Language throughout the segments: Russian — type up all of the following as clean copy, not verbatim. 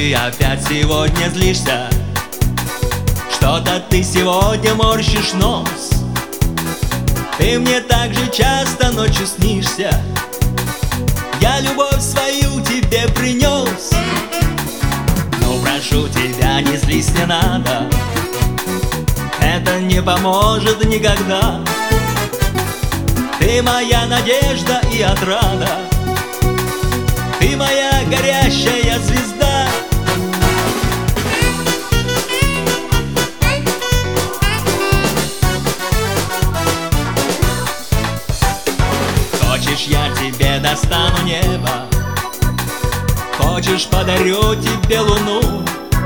ты опять сегодня злишься? Что-то ты сегодня морщишь нос. Ты мне так же часто ночью снишься. Я любовь свою тебе принес. Но прошу тебя, не злись, не надо. Это не поможет никогда. Ты моя надежда и отрада. Ты моя горящая звезда. Хочешь, я тебе достану небо? Хочешь, подарю тебе луну?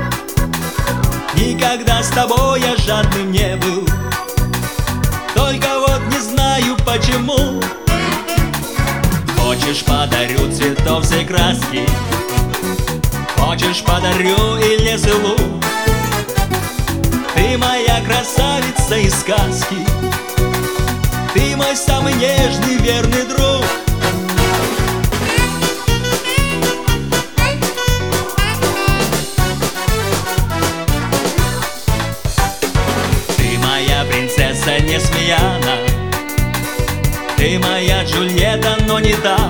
Никогда с тобой я жадным не был. Только вот не знаю почему. Хочешь, подарю цветов всей краски? Хочешь, подарю и лес, и луг? Ты моя красавица из сказки. Ты мой самый нежный, верный друг. Ты моя принцесса Несмеяна. Ты моя Джульетта, но не та.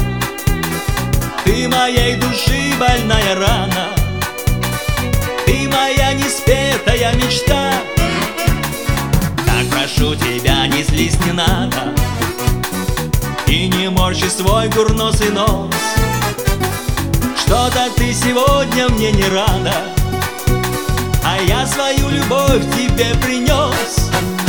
Ты моей души больная рана. Ты моя неспетая мечта. Так прошу тебя, не злись, не надо. И не морщи свой курносый нос. Что-то ты сегодня мне не рада, а я свою любовь тебе принес.